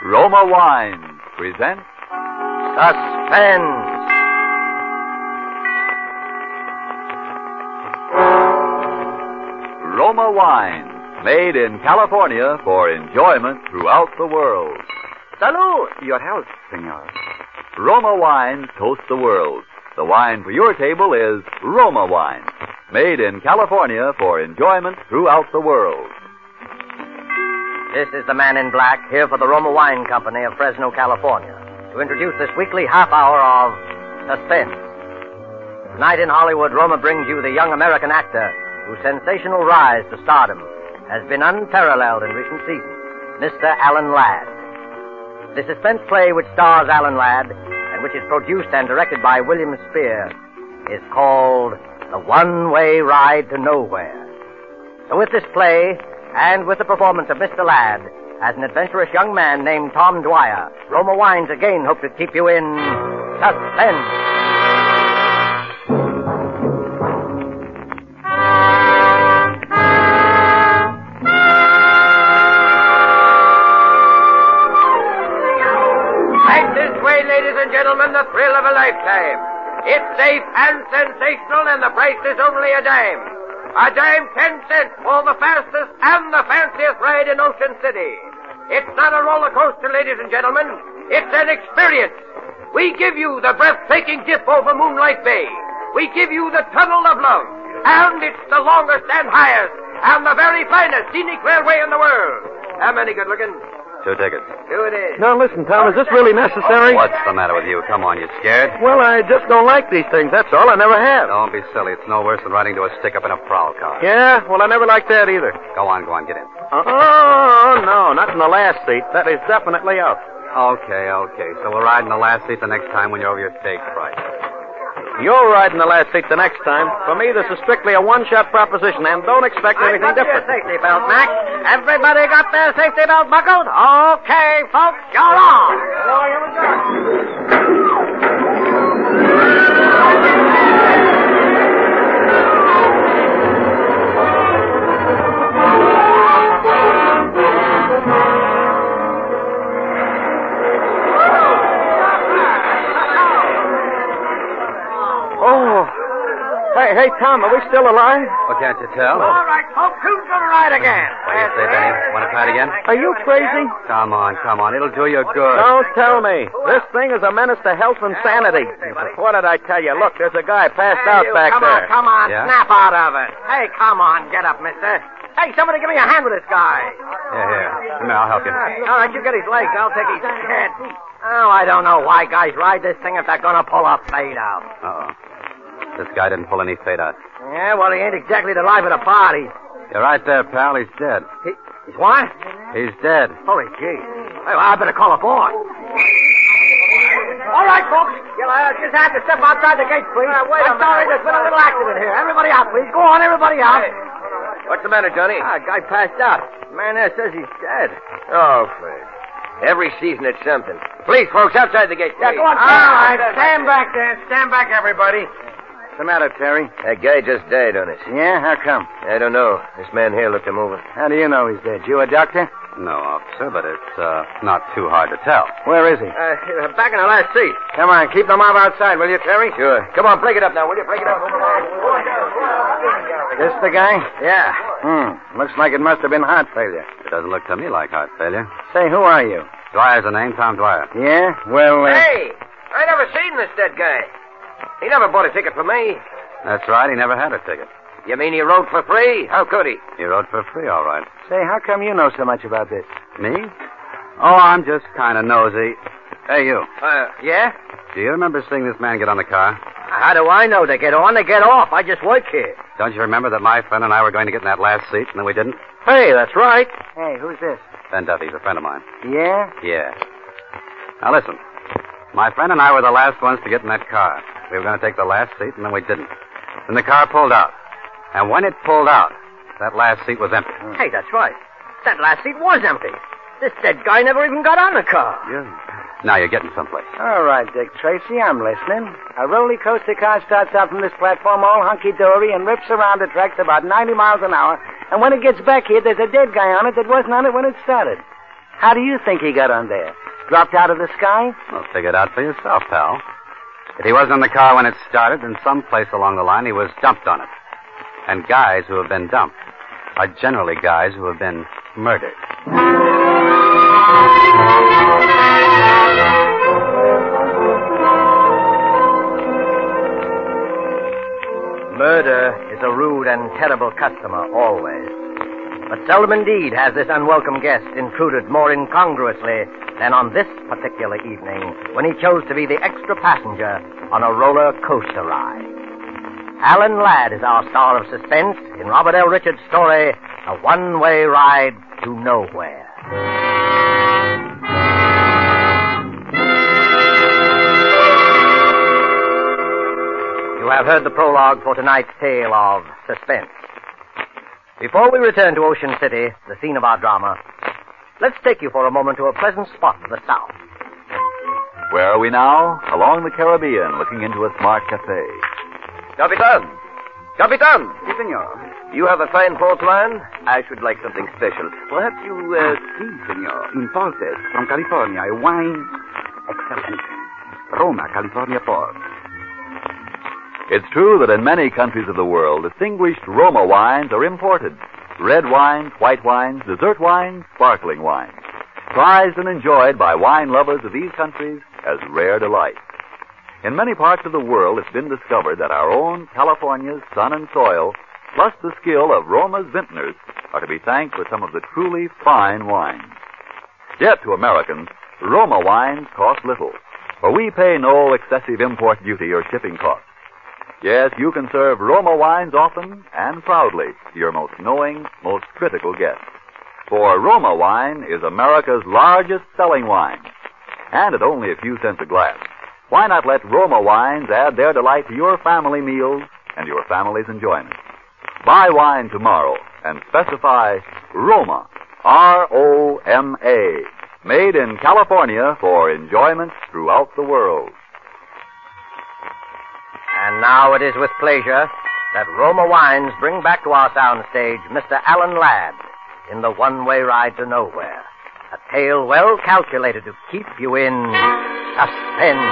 Roma Wines presents Suspense. Roma Wines, made in California for enjoyment throughout the world. Salud. Your health, senor. Roma Wines toast the world. The wine for your table is Roma Wine, made in California for enjoyment throughout the world. This is the Man in Black, here for the Roma Wine Company of Fresno, California, to introduce this weekly half hour of Suspense. Tonight in Hollywood, Roma brings you the young American actor whose sensational rise to stardom has been unparalleled in recent seasons, Mr. Alan Ladd. The suspense play which stars Alan Ladd and which is produced and directed by William Spear is called The One-Way Ride to Nowhere. So with this play, and with the performance of Mr. Ladd as an adventurous young man named Tom Dwyer, Roma Wines again hope to keep you in suspense. Right this way, ladies and gentlemen, the thrill of a lifetime. It's safe and sensational, and the price is only a dime. A dime 10 cents for the fastest and the fanciest ride in Ocean City. It's not a roller coaster, ladies and gentlemen. It's an experience. We give you the breathtaking dip over Moonlight Bay. We give you the Tunnel of Love. And it's the longest and highest and the very finest scenic railway in the world. How many good looking? 2 tickets. 2 it is. Now, listen, Tom, is this really necessary? What's the matter with you? Come on, you scared? Well, I just don't like these things, that's all. I never have. Don't be silly. It's no worse than riding to a stick-up in a prowl car. Yeah? Well, I never liked that either. Go on, get in. Oh, no, not in the last seat. That is definitely out. Okay. So we'll ride in the last seat the next time when you're over your stage fright. You'll ride in the last seat the next time. For me, this is strictly a one-shot proposition, and don't expect anything different. Your safety belt, Mac. Everybody got their safety belt buckled? Okay, folks, you're on. Here we go. Hey, Tom, are we still alive? Well, can't you tell? All right, folks, who's going to ride again? What do you say, Benny? Want to try it again? Are you crazy? Come on. It'll do you good. Don't tell me. This thing is a menace to health and sanity. What did I tell you? Look, there's a guy passed out back there. Come on, Yeah? snap out of it. Hey, come on, get up, mister. Hey, somebody give me a hand with this guy. Yeah, here. Come here, I'll help you. All right, you get his legs. I'll take his head. Oh, I don't know why guys ride this thing if they're going to pull a fade out. Uh-oh. This guy didn't pull any fade out. Yeah, well, he ain't exactly the life of the party. You're right there, pal. He's dead. He's what? He's dead. Holy gee. Hey, well, I better call a boy. All right, folks. You'll just have to step outside the gate, please. I'm sorry, there's been a little accident here. Everybody out, please. Go on, everybody out. Hey. What's the matter, Johnny? Guy passed out. The man there says he's dead. Oh, please. Every season it's something. Please, folks, outside the gate. Yeah, go on. All right, stand back there. Stand back, everybody. What's the matter, Terry? That guy just died on us. Yeah? How come? I don't know. This man here looked him over. How do you know he's dead? You a doctor? No, officer, but it's not too hard to tell. Where is he? Back in the last seat. Come on, keep the mob outside, will you, Terry? Sure. Come on, break it up now, will you? Break it up. This the guy? Yeah. Looks like it must have been heart failure. It doesn't look to me like heart failure. Say, who are you? Dwyer's the name, Tom Dwyer. Yeah? Well, Hey! I never seen this dead guy. He never bought a ticket for me. That's right, he never had a ticket. You mean he rode for free? How could he? He rode for free, all right. say, how come you know so much about this? Me? Oh, I'm just kind of nosy. Hey, you. Yeah? Do you remember seeing this man get on the car? How do I know? They get on, they get off. I just work here. Don't you remember that my friend and I were going to get in that last seat, and then we didn't? Hey, that's right. Hey, who's this? Ben Duffy's a friend of mine. Yeah? Yeah. Now, listen. My friend and I were the last ones to get in that car. We were going to take the last seat, and then we didn't. Then the car pulled out. And when it pulled out, that last seat was empty. Hey, that's right. That last seat was empty. This dead guy never even got on the car. Now you're getting someplace. All right, Dick Tracy, I'm listening. A roller coaster car starts out from this platform all hunky-dory and rips around the tracks about 90 miles an hour. And when it gets back here, there's a dead guy on it that wasn't on it when it started. How do you think he got on there? Dropped out of the sky? Well, figure it out for yourself, pal. If he wasn't in the car when it started, then someplace along the line he was dumped on it. And guys who have been dumped are generally guys who have been murdered. Murder is a rude and terrible customer, always. But seldom indeed has this unwelcome guest intruded more incongruously than on this particular evening when he chose to be the extra passenger on a roller coaster ride. Alan Ladd is our star of suspense in Robert L. Richards' story, A One-Way Ride to Nowhere. You have heard the prologue for tonight's tale of suspense. Before we return to Ocean City, the scene of our drama, let's take you for a moment to a pleasant spot to the south. Where are we now? Along the Caribbean, looking into a smart cafe. Capitan! Capitan! Si, senor. You have a fine port wine? I should like something special. Perhaps you, si, senor. Imported from California. A wine. Excellent. Roma, California port. It's true that in many countries of the world, distinguished Roma wines are imported. Red wines, white wines, dessert wines, sparkling wines. Prized and enjoyed by wine lovers of these countries as rare delights. In many parts of the world, it's been discovered that our own California's sun and soil, plus the skill of Roma's vintners, are to be thanked for some of the truly fine wines. Yet to Americans, Roma wines cost little, for we pay no excessive import duty or shipping costs. Yes, you can serve Roma wines often and proudly to your most knowing, most critical guests. For Roma wine is America's largest selling wine, and at only a few cents a glass. Why not let Roma wines add their delight to your family meals and your family's enjoyment? Buy wine tomorrow and specify Roma, R-O-M-A, made in California for enjoyment throughout the world. And now it is with pleasure that Roma Wines bring back to our soundstage Mr. Alan Ladd in The One-Way Ride to Nowhere. A tale well calculated to keep you in suspense.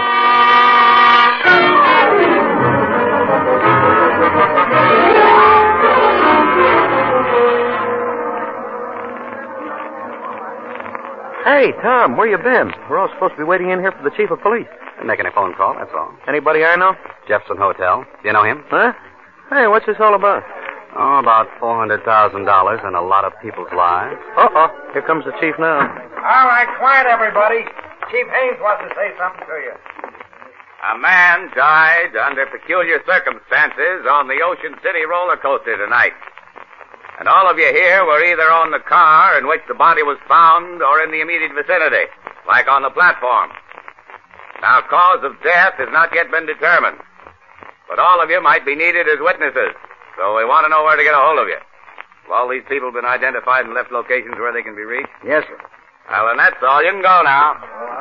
Hey, Tom, where you been? We're all supposed to be waiting in here for the chief of police. I'm making a phone call, that's all. Anybody I know? Jefferson Hotel. Do you know him? Huh? Hey, what's this all about? Oh, about $400,000 and a lot of people's lives. Uh-oh. Here comes the chief now. All right, quiet, everybody. Chief Haynes wants to say something to you. A man died under peculiar circumstances on the Ocean City roller coaster tonight. And all of you here were either on the car in which the body was found or in the immediate vicinity, like on the platform. Now, cause of death has not yet been determined, but all of you might be needed as witnesses, so we want to know where to get a hold of you. Have all these people been identified and left locations where they can be reached? Yes, sir. Well, then that's all. You can go now.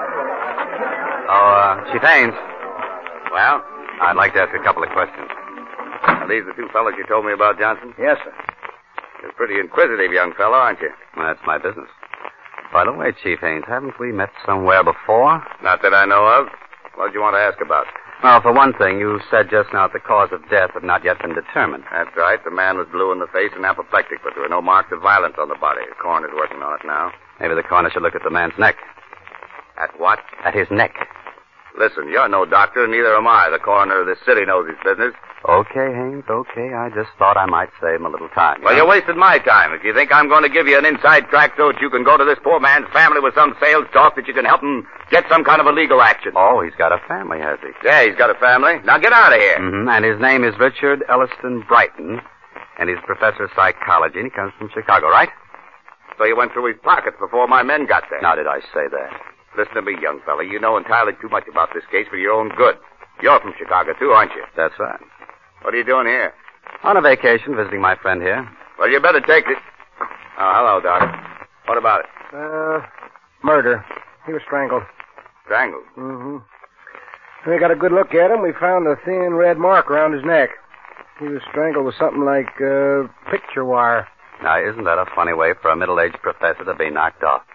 Chief Haynes, Well, I'd like to ask a couple of questions. are these the two fellows you told me about, Johnson? Yes, sir. You're a pretty inquisitive young fellow, aren't you? Well, that's my business. By the way, Chief Haynes, haven't we met somewhere before? Not that I know of. What did you want to ask about? Well, for one thing, you said just now that the cause of death had not yet been determined. That's right. The man was blue in the face and apoplectic, but there were no marks of violence on the body. The coroner's working on it now. Maybe the coroner should look at the man's neck. At what? At his neck. Listen, you're no doctor, and neither am I. The coroner of this city knows his business. Okay, Haynes, okay. I just thought I might save him a little time. Well, you wasted my time. If you think I'm going to give you an inside track so that you can go to this poor man's family with some sales talk that you can help him get some kind of a legal action. Oh, he's got a family, has he? Yeah, he's got a family. Now get out of here. Mm-hmm. And his name is Richard Elliston Brighton, and he's professor of psychology, and he comes from Chicago, right? So you went through his pockets before my men got there. Now, did I say that? Listen to me, young fella. You know entirely too much about this case for your own good. You're from Chicago, too, aren't you? That's right. What are you doing here? On a vacation, visiting my friend here. Well, you better take it. Oh, hello, Doc. What about it? Murder. He was strangled. Strangled? Mm-hmm. We got a good look at him. We found a thin red mark around his neck. He was strangled with something like, picture wire. Now, isn't that a funny way for a middle-aged professor to be knocked off?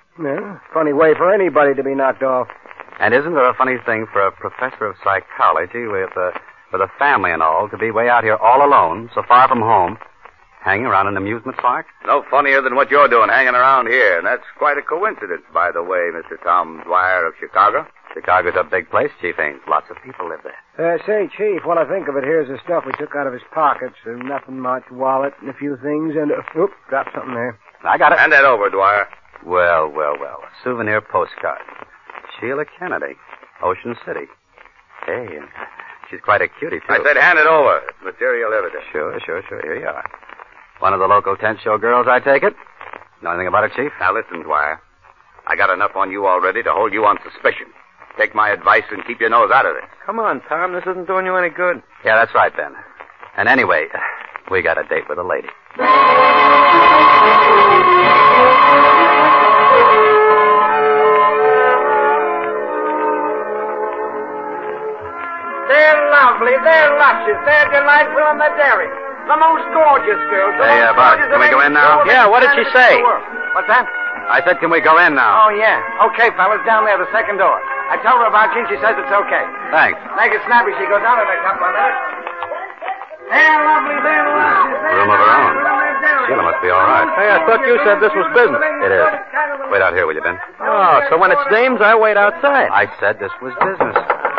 Yeah, funny way for anybody to be knocked off. And isn't it a funny thing for a professor of psychology with a family and all to be way out here all alone, so far from home, hanging around an amusement park? No funnier than what you're doing hanging around here. And that's quite a coincidence, by the way, Mr. Tom Dwyer of Chicago. Chicago's a big place, Chief Ames. Lots of people live there. Say, Chief, what I think of it, here's the stuff we took out of his pockets. Nothing much, wallet and a few things, and... Oop, dropped something there. I got it. Hand that over, Dwyer. Well. A souvenir postcard. Sheila Kennedy, Ocean City. Hey, she's quite a cutie, too. I said hand it over. It's material evidence. Sure. Here you are. One of the local tent show girls, I take it? Know anything about it, Chief? Now, listen, Dwyer. I got enough on you already to hold you on suspicion. Take my advice and keep your nose out of this. Come on, Tom. This isn't doing you any good. Yeah, that's right, Ben. And anyway, we got a date with a lady. They're lovely. They're luscious. They're delightful and they're daring. The most gorgeous girls. Hey, Bud, can we go in now? Yeah, what did she say? What's that? I said, can we go in now? Oh, yeah. Okay, fellas, down there, the second door. I told her about you, and she says it's okay. Thanks. Make it snappy. She goes out in a couple of minutes. They're lovely. They're luscious. Room of her own. Sheila must be all right. Hey, I thought you said this was business. It is. Wait out here, will you, Ben? Oh, so when it's dames, I wait outside. I said this was business.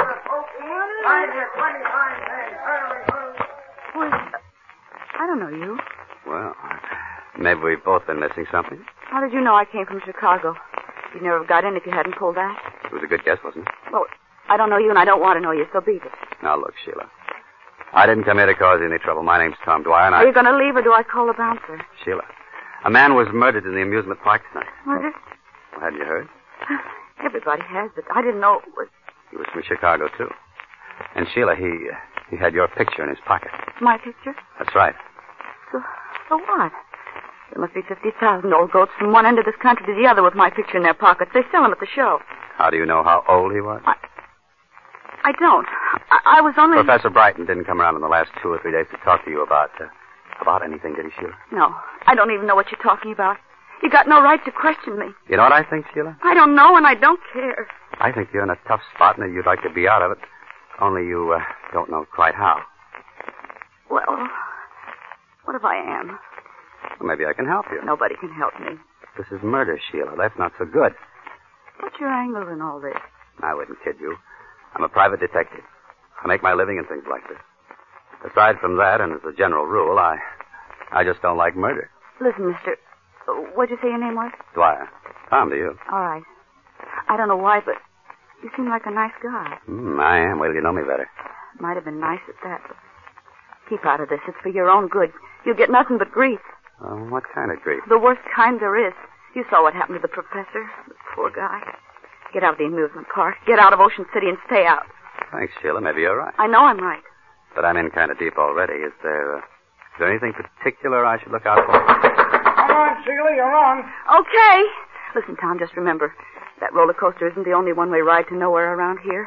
I don't know you. Well, maybe we've both been missing something. How did you know I came from Chicago? You'd never have got in if you hadn't pulled that. It was a good guess, wasn't it? Well, I don't know you and I don't want to know you, so beat it. Now, look, Sheila. I didn't come here to cause you any trouble. My name's Tom Dwyer, and Are you going to leave or do I call the bouncer? Sheila, a man was murdered in the amusement park tonight. Was it? Well, hadn't you heard? Everybody has, but I didn't know it was... He was from Chicago, too. And, Sheila, he had your picture in his pocket. My picture? That's right. So what? There must be 50,000 old goats from one end of this country to the other with my picture in their pockets. They sell them at the show. How do you know how old he was? I don't. I was only... Professor Brighton didn't come around in the last 2 or 3 days to talk to you about anything, did he, Sheila? No. I don't even know what you're talking about. You got no right to question me. You know what I think, Sheila? I don't know, and I don't care. I think you're in a tough spot and that you'd like to be out of it. Only you don't know quite how. Well, what if I am? Well, maybe I can help you. Nobody can help me. This is murder, Sheila. That's not so good. What's your angle in all this? I wouldn't kid you. I'm a private detective. I make my living in things like this. Aside from that, and as a general rule, I just don't like murder. Listen, mister, what'd you say your name was? Dwyer. Tom to you. All right. I don't know why, but you seem like a nice guy. I am. Wait till you know me better. Might have been nice at that, but keep out of this. It's for your own good. You'll get nothing but grief. What kind of grief? The worst kind there is. You saw what happened to the professor. The poor guy. Get out of the amusement park. Get out of Ocean City and stay out. Thanks, Sheila. Maybe you're right. I know I'm right. But I'm in kind of deep already. Is there anything particular I should look out for? Come on, Sheila, you're on. Okay. Listen, Tom, just remember, that roller coaster isn't the only one-way ride to nowhere around here.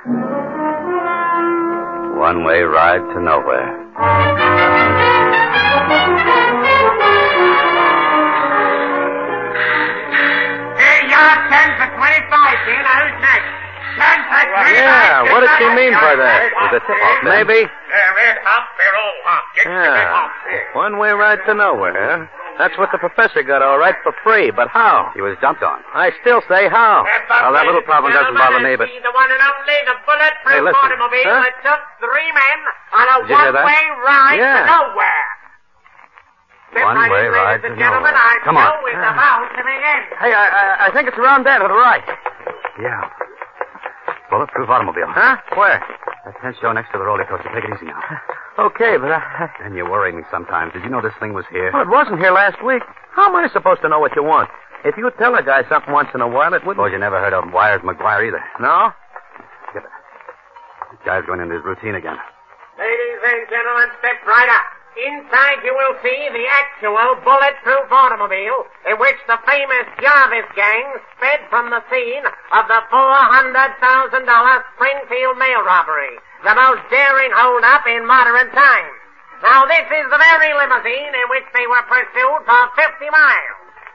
One-way ride to nowhere. Hey, you're 10 for 25, Sheila. Who's next? 10 for 25. Yeah, what did she mean by that? Was it tip-off? Maybe. Red hop, they're all hop. Get the red hop. One-way ride to nowhere. That's what the professor got all right for free, but how? He was dumped on. I still say how. Well, that little problem doesn't bother me, but... The one and only, the bulletproof Hey, listen. automobile Huh? that took 3 men on a Did you hear that? one-way ride Yeah. to nowhere. One-way ride to Ladies and gentlemen, nowhere. our Come on. show is about to begin. Hey, I think it's around there to the right. Yeah. Bulletproof automobile. Huh? Where? That tent show next to the roller coaster. Take it easy now. Okay, but And you worry me sometimes. Did you know this thing was here? Well, it wasn't here last week. How am I supposed to know what you want? If you tell a guy something once in a while, it wouldn't... Suppose you never heard of Wires McGuire either. No? Skip it. This guy's going into his routine again. Ladies and gentlemen, step right up. Inside you will see the actual bulletproof automobile in which the famous Jarvis gang sped from the scene of the $400,000 Springfield mail robbery, the most daring hold-up in modern times. Now, this is the very limousine in which they were pursued for 50 miles.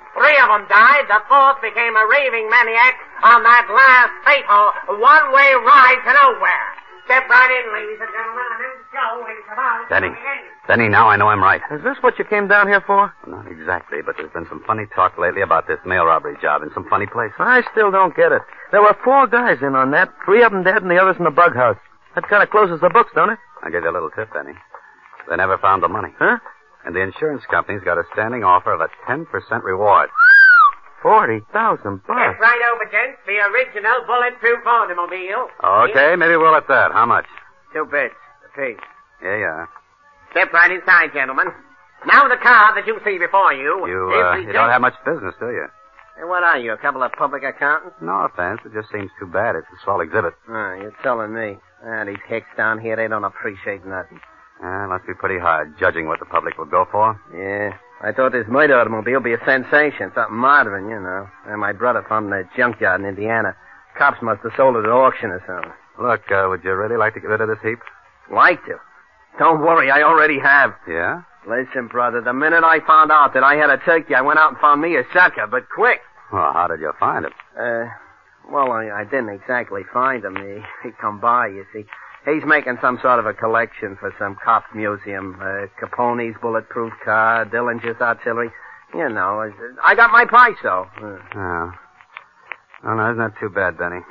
3 of them died. The 4th became a raving maniac on that last fatal one-way ride to nowhere. Step right in, ladies and gentlemen, and then show and come out. Denny, now I know I'm right. Is this what you came down here for? Well, not exactly, but there's been some funny talk lately about this mail robbery job in some funny place. I still don't get it. There were 4 guys in on that. 3 of them dead and the others in the bug house. That kind of closes the books, don't it? I'll give you a little tip, Denny. They never found the money. Huh? And the insurance company's got a standing offer of a 10% reward. $40,000. Step right over, gents. The original bulletproof automobile. Okay, maybe we'll at that. How much? 2 bits apiece. Yeah. Step right inside, gentlemen. Now the car that you see before you... You don't have much business, do you? Hey, what are you, a couple of public accountants? No offense. It just seems too bad. It's a swell exhibit. You're telling me. These hicks down here, they don't appreciate nothing. It must be pretty hard, judging what the public would go for. Yeah. I thought this murder automobile would be a sensation. Something modern, you know. And my brother found the junkyard in Indiana. Cops must have sold it at auction or something. Look, would you really like to get rid of this heap? Like to? Don't worry, I already have. Yeah? Listen, brother, the minute I found out that I had a turkey, I went out and found me a sucker, but quick. Well, how did you find it? Well, I didn't exactly find him. He come by, you see. He's making some sort of a collection for some cop museum. Capone's bulletproof car, Dillinger's artillery. You know, I got my price, though. Oh. Oh, no, isn't that too bad, Denny?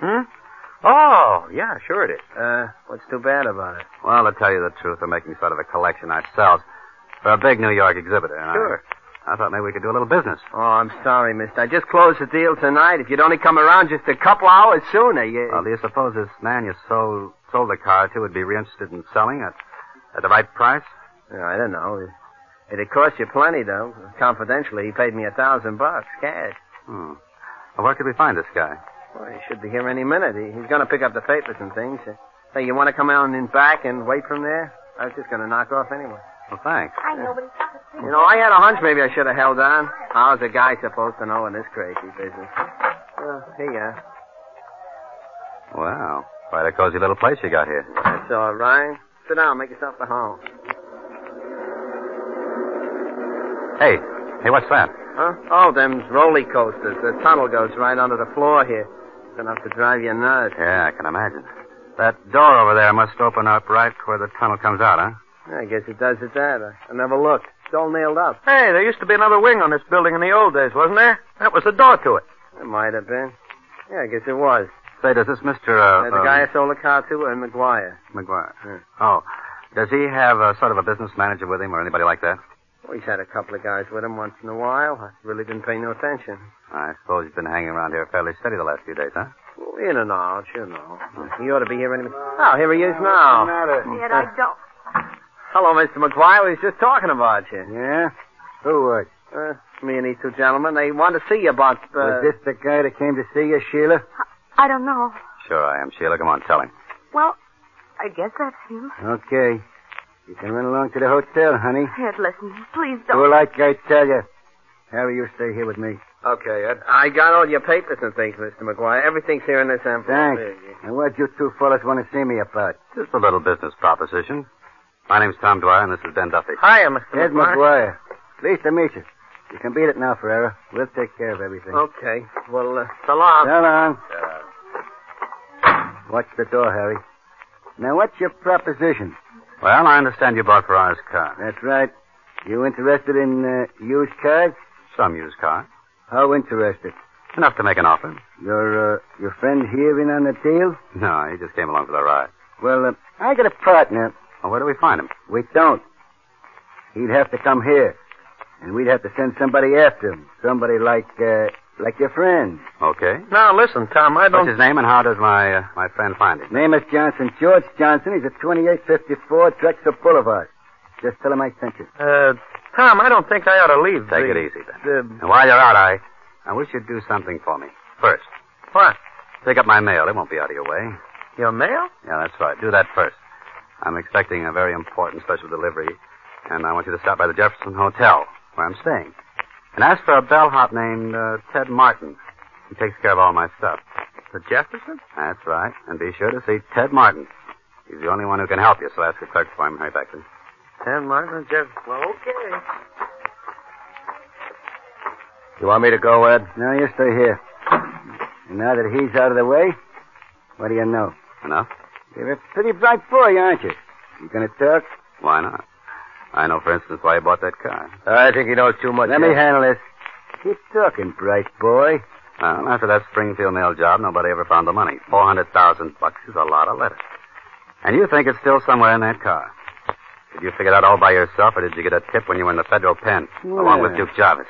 Oh, yeah, sure it is. What's too bad about it? Well, to tell you the truth, we're making sort of a collection ourselves for a big New York exhibitor. And Sure. I thought maybe we could do a little business. Oh, I'm sorry, mister. I just closed the deal tonight. If you'd only come around just a couple hours sooner, Well, do you suppose this man you sold the car to would be interested in selling at the right price? I don't know. It'd cost you plenty, though. Confidentially, he paid me $1,000 cash. Well, where could we find this guy? Well, he should be here any minute. He's going to pick up the papers and things. Hey, you want to come out in back and wait from there? I was just going to knock off anyway. Well, thanks. I know, but it's not the same. You know, I had a hunch maybe I should have held on. How's a guy supposed to know in this crazy business? Here you are. Wow. Quite a cozy little place you got here. That's all right. Sit down. Make yourself at home. Hey, what's that? Huh? Oh, them's roller coasters. The tunnel goes right under the floor here. It's enough to drive you nuts. Yeah, I can imagine. That door over there must open up right where the tunnel comes out, huh? I guess it does at that. I never looked. It's all nailed up. Hey, there used to be another wing on this building in the old days, wasn't there? That was the door to it. It might have been. Yeah, I guess it was. Say, does this Mr. The guy I sold the car to, McGuire. McGuire. Yeah. Oh. Does he have sort of a business manager with him or anybody like that? Well, he's had a couple of guys with him once in a while. I really didn't pay no attention. I suppose he's been hanging around here fairly steady the last few days, huh? Well, in and out, you know. He ought to be here any minute. Oh, here he is now. Yet I don't. Hello, Mr. McGuire. We was just talking about you. Yeah? Who was? Me and these 2 gentlemen. They wanted to see you about... Was this the guy that came to see you, Sheila? I don't know. Sure I am, Sheila. Come on, tell him. Well, I guess that's him. Okay. You can run along to the hotel, honey. Ed, listen. Please don't. Do like I tell you. Harry, you stay here with me. Okay, Ed. I got all your papers and things, Mr. McGuire. Everything's here in this envelope. Thanks. And what you 2 fellas want to see me about? Just a little business proposition. My name's Tom Dwyer, and this is Ben Duffy. Hiya, Mr. Ed McGuire. Pleased to meet you. You can beat it now, Ferrera. We'll take care of everything. Okay. Well, so long. So long. Watch the door, Harry. Now, what's your proposition? Well, I understand you bought Ferrara's car. That's right. You interested in used cars? Some used car. How interested? Enough to make an offer. Your friend here in on the deal? No, he just came along for the ride. Well, I got a partner. Well, where do we find him? We don't. He'd have to come here. And we'd have to send somebody after him. Somebody like your friend. Okay. Now, listen, Tom, I don't... What's his name and how does my friend find him? Name is Johnson. George Johnson. He's at 2854 Drexel Boulevard. Just tell him I sent you. Tom, I don't think I ought to leave. Take it easy, then. And while you're out, I wish you'd do something for me. First. What? Pick up my mail. It won't be out of your way. Your mail? Yeah, that's right. Do that first. I'm expecting a very important special delivery, and I want you to stop by the Jefferson Hotel, where I'm staying. And ask for a bellhop named Ted Martin. He takes care of all my stuff. The Jefferson? That's right. And be sure to see Ted Martin. He's the only one who can help you, so ask the clerk for him. Hurry back, please. Ted Martin and Jefferson. Well, okay. You want me to go, Ed? No, you stay here. And now that he's out of the way, what do you know? Enough? You're a pretty bright boy, aren't you? You gonna talk? Why not? I know, for instance, why you bought that car. I think he knows too much. Let me handle this. Keep talking, bright boy. Well, after that Springfield nail job, nobody ever found the money. $400,000 is a lot of letters. And you think it's still somewhere in that car. Did you figure it out all by yourself, or did you get a tip when you were in the federal pen, along with Duke Jarvis?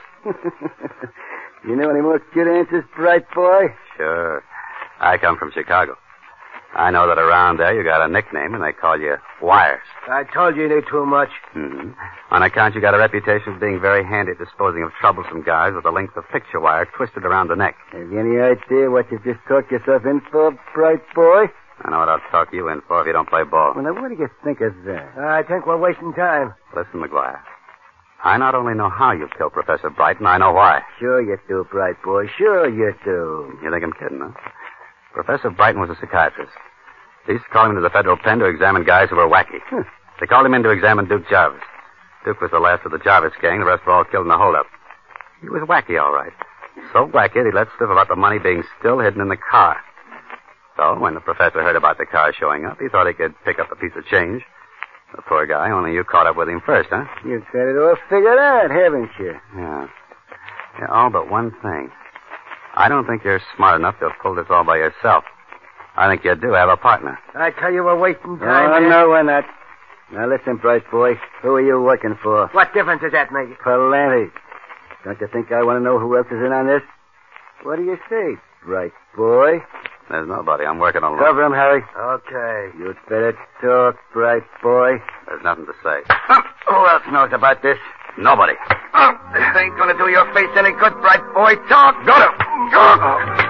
You know any more good answers, bright boy? Sure. I come from Chicago. I know that around there you got a nickname, and they call you Wires. I told you knew too much. Mm-hmm. On account you got a reputation of being very handy at disposing of troublesome guys with a length of picture wire twisted around the neck. Have you any idea what you've just talked yourself in for, bright boy? I know what I'll talk you in for if you don't play ball. Well, now, what do you think of that? I think we're wasting time. Listen, McGuire. I not only know how you killed Professor Brighton, I know why. Sure you do, bright boy. Sure you do. You think I'm kidding, huh? Professor Brighton was a psychiatrist. They used to call him to the federal pen to examine guys who were wacky. They called him in to examine Duke Jarvis. Duke was the last of the Jarvis gang. The rest were all killed in the holdup. He was wacky, all right. So wacky he let slip about the money being still hidden in the car. So when the professor heard about the car showing up, he thought he could pick up a piece of change. The poor guy, only you caught up with him first, huh? You've got it all figured out, haven't you? Yeah, all but one thing. I don't think you're smart enough to have pulled this all by yourself. I think you do have a partner. I tell you, we're wasting time. Oh, no, we're not. Now, listen, bright boy. Who are you working for? What difference does that make? Plenty. Don't you think I want to know who else is in on this? What do you say, bright boy? There's nobody. I'm working alone. Cover him, Harry. Okay. You'd better talk, bright boy. There's nothing to say. Who else knows about this? Nobody. This ain't gonna do your face any good, bright boy. Talk. Go.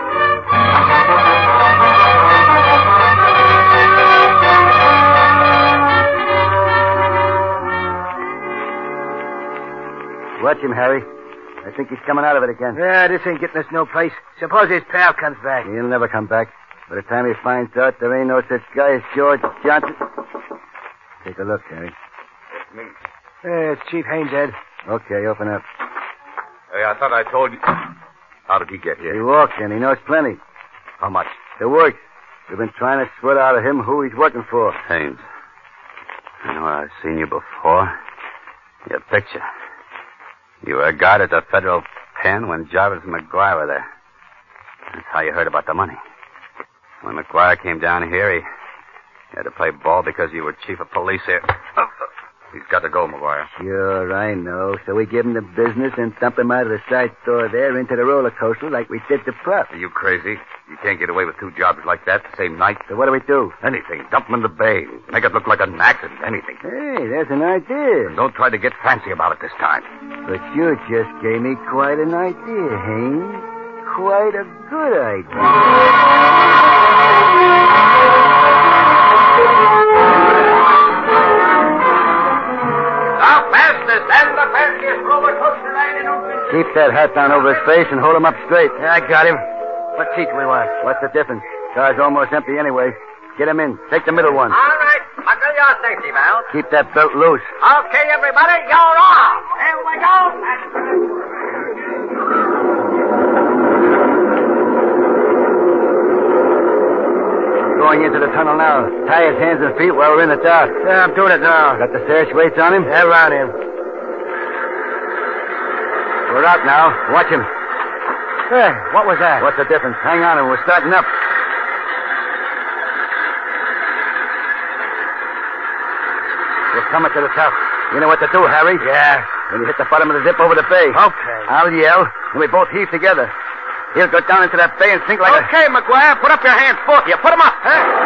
Watch him, Harry. I think he's coming out of it again. Yeah, this ain't getting us no place. Suppose his pal comes back. He'll never come back. By the time he finds out there ain't no such guy as George Johnson. Take a look, Harry. It's me. It's Chief Haynes, Ed. Okay, open up. Hey, I thought I told you. How did he get here? He walked in. He knows plenty. How much? It works. We've been trying to sweat out of him who he's working for. Haynes. I know I've seen you before. Your picture. You were a guard at the federal pen when Jarvis and McGuire were there. That's how you heard about the money. When McGuire came down here, he had to play ball because you were chief of police here. He's got to go, McGuire. Sure, I know. So we give him the business and dump him out of the side door there into the roller coaster like we did to Prop. Are you crazy? You can't get away with two jobs like that the same night. So what do we do? Anything. Dump him in the bay. Make it look like an accident. Anything. Hey, there's an idea. And don't try to get fancy about it this time. But you just gave me quite an idea, Haynes. Quite a good idea. Keep that hat down over his face and hold him up straight. Yeah, I got him. What seat do we want? What's the difference? Car's almost empty anyway. Get him in. Take the middle one. All right. Buckle your safety belt. Keep that belt loose. Okay, everybody, you're off. Here we go. Going into the tunnel now. Tie his hands and feet while we're in the dark. Yeah, I'm doing it now. Got the sash weights on him? Yeah, around him. We're out now. Watch him. Hey, what was that? What's the difference? Hang on, and we're starting up. We're coming to the top. You know what to do, Harry? Yeah. When you hit the bottom of the dip over the bay. Okay. I'll yell, and we both heave together. He'll go down into that bay and sink like Okay, McGuire, put up your hands, both of you. Put them up.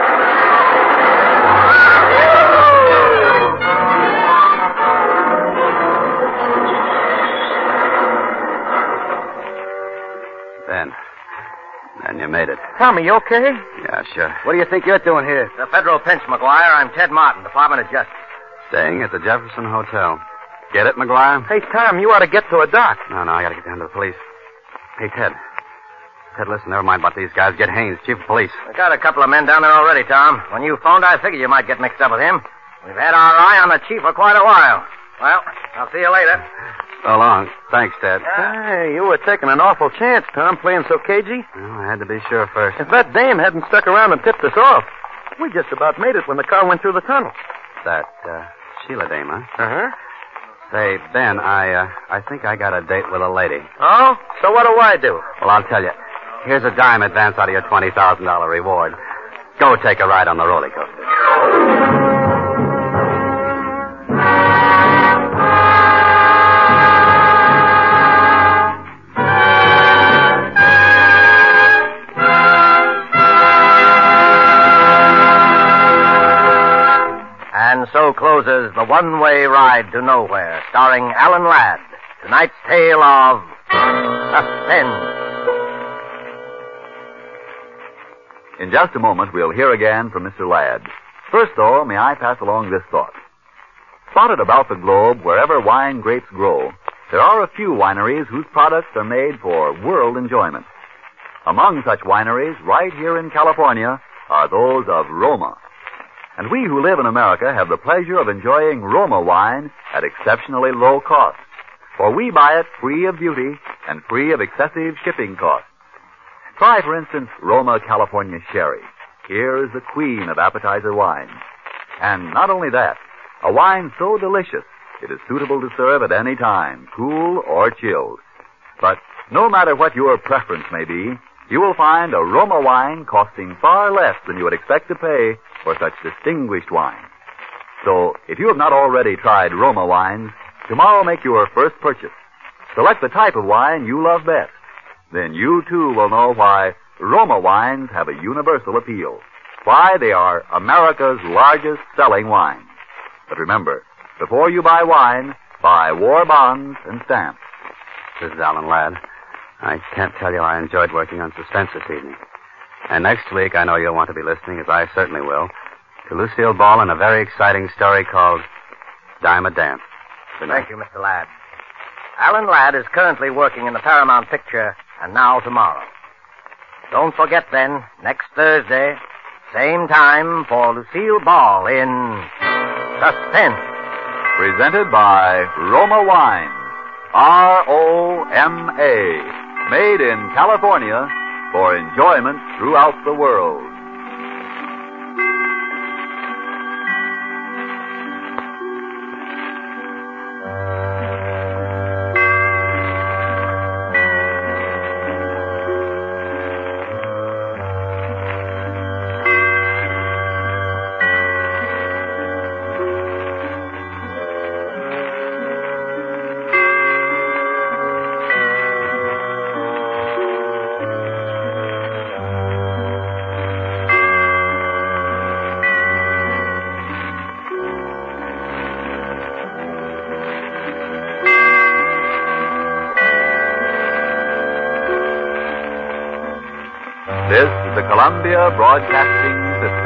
Then you made it. Tommy, you okay? Yeah, sure. What do you think you're doing here? The federal pinch, McGuire. I'm Ted Martin, Department of Justice. Staying at the Jefferson Hotel. Get it, McGuire? Hey, Tom, you ought to get to a dock. No, I gotta get down to the police. Hey, Ted. Ted, listen, never mind about these guys. Get Haynes, chief of police. I got a couple of men down there already, Tom. When you phoned, I figured you might get mixed up with him. We've had our eye on the chief for quite a while. Well, I'll see you later. So long. Thanks, Ted. Hey, you were taking an awful chance, Tom, playing so cagey. Well, I had to be sure first. If that dame hadn't stuck around and tipped us off, we just about made it when the car went through the tunnel. That, Sheila dame, huh? Uh-huh. Say, Ben, I think I got a date with a lady. Oh? So what do I do? Well, I'll tell you. Here's a dime advance out of your $20,000 reward. Go take a ride on the roller coaster. And so closes The One-Way Ride to Nowhere, starring Alan Ladd. Tonight's tale of suspense. In just a moment, we'll hear again from Mr. Ladd. First, though, may I pass along this thought. Spotted about the globe, wherever wine grapes grow, there are a few wineries whose products are made for world enjoyment. Among such wineries, right here in California, are those of Roma. And we who live in America have the pleasure of enjoying Roma wine at exceptionally low cost. For we buy it free of duty and free of excessive shipping costs. Try, for instance, Roma California Sherry. Here is the queen of appetizer wines. And not only that, a wine so delicious, it is suitable to serve at any time, cool or chilled. But no matter what your preference may be, you will find a Roma wine costing far less than you would expect to pay for such distinguished wine. So, if you have not already tried Roma wines, tomorrow make your first purchase. Select the type of wine you love best. Then you, too, will know why Roma wines have a universal appeal. Why they are America's largest selling wine. But remember, before you buy wine, buy war bonds and stamps. This is Alan Ladd. I can't tell you I enjoyed working on Suspense this evening. And next week, I know you'll want to be listening, as I certainly will, to Lucille Ball in a very exciting story called Dime a Dance. Thank you, Mr. Ladd. Alan Ladd is currently working in the Paramount picture And Now Tomorrow. Don't forget then, next Thursday, same time for Lucille Ball in Suspense. Presented by Roma Wine. R-O-M-A. Made in California for enjoyment throughout the world. This is the Columbia Broadcasting System.